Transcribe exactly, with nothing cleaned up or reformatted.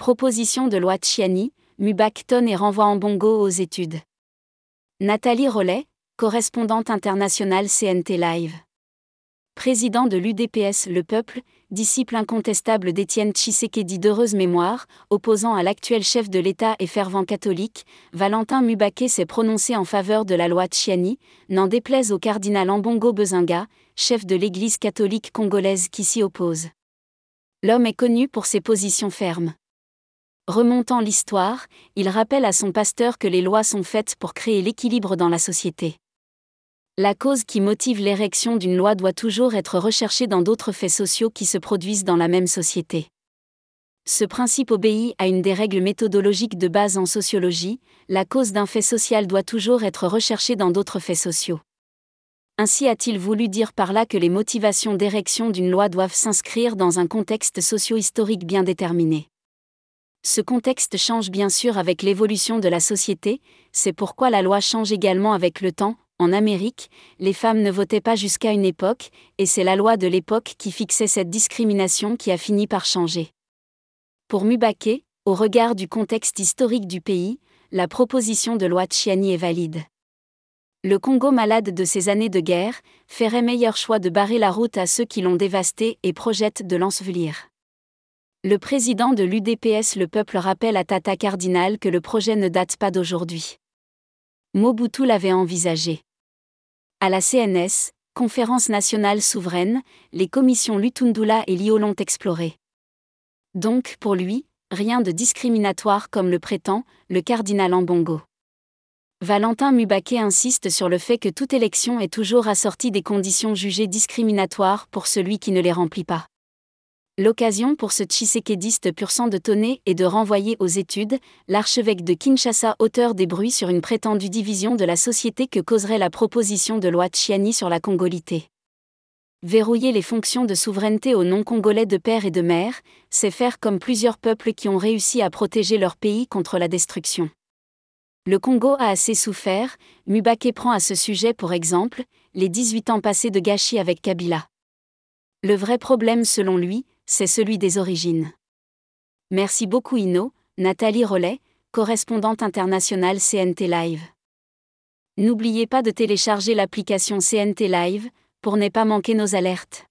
Proposition de loi Tchiani, Mubak tonne et renvoie Ambongo aux études. Nathalie Rollet, correspondante internationale C N T Live. Président de l'U D P S Le Peuple, disciple incontestable d'Étienne Tshisekedi d'heureuse mémoire, opposant à l'actuel chef de l'État et fervent catholique, Valentin Mubake s'est prononcé en faveur de la loi Tchiani, n'en déplaise au cardinal Ambongo Bezinga, chef de l'Église catholique congolaise qui s'y oppose. L'homme est connu pour ses positions fermes. Remontant l'histoire, il rappelle à son pasteur que les lois sont faites pour créer l'équilibre dans la société. La cause qui motive l'érection d'une loi doit toujours être recherchée dans d'autres faits sociaux qui se produisent dans la même société. Ce principe obéit à une des règles méthodologiques de base en sociologie, la cause d'un fait social doit toujours être recherchée dans d'autres faits sociaux. Ainsi a-t-il voulu dire par là que les motivations d'érection d'une loi doivent s'inscrire dans un contexte socio-historique bien déterminé. Ce contexte change bien sûr avec l'évolution de la société, c'est pourquoi la loi change également avec le temps. En Amérique, les femmes ne votaient pas jusqu'à une époque, et c'est la loi de l'époque qui fixait cette discrimination qui a fini par changer. Pour Mubake, au regard du contexte historique du pays, la proposition de loi Tchiani est valide. Le Congo, malade de ces années de guerre, ferait meilleur choix de barrer la route à ceux qui l'ont dévasté et projette de l'ensevelir. Le président de l'U D P S Le Peuple rappelle à Tata Cardinal que le projet ne date pas d'aujourd'hui. Mobutu l'avait envisagé. À la C N S, Conférence nationale souveraine, les commissions Lutundula et Lio l'ont exploré. Donc, pour lui, rien de discriminatoire comme le prétend le cardinal Ambongo. Valentin Mubake insiste sur le fait que toute élection est toujours assortie des conditions jugées discriminatoires pour celui qui ne les remplit pas. L'occasion pour ce tshisekédiste pur sang de tonner et de renvoyer aux études l'archevêque de Kinshasa, auteur des bruits sur une prétendue division de la société que causerait la proposition de loi Tchiani sur la congolité. Verrouiller les fonctions de souveraineté aux non-congolais de père et de mère, c'est faire comme plusieurs peuples qui ont réussi à protéger leur pays contre la destruction. Le Congo a assez souffert, Mubake prend à ce sujet pour exemple les dix-huit ans passés de gâchis avec Kabila. Le vrai problème selon lui, c'est celui des origines. Merci beaucoup Ino, Nathalie Rollet, correspondante internationale C N T Live. N'oubliez pas de télécharger l'application C N T Live, pour ne pas manquer nos alertes.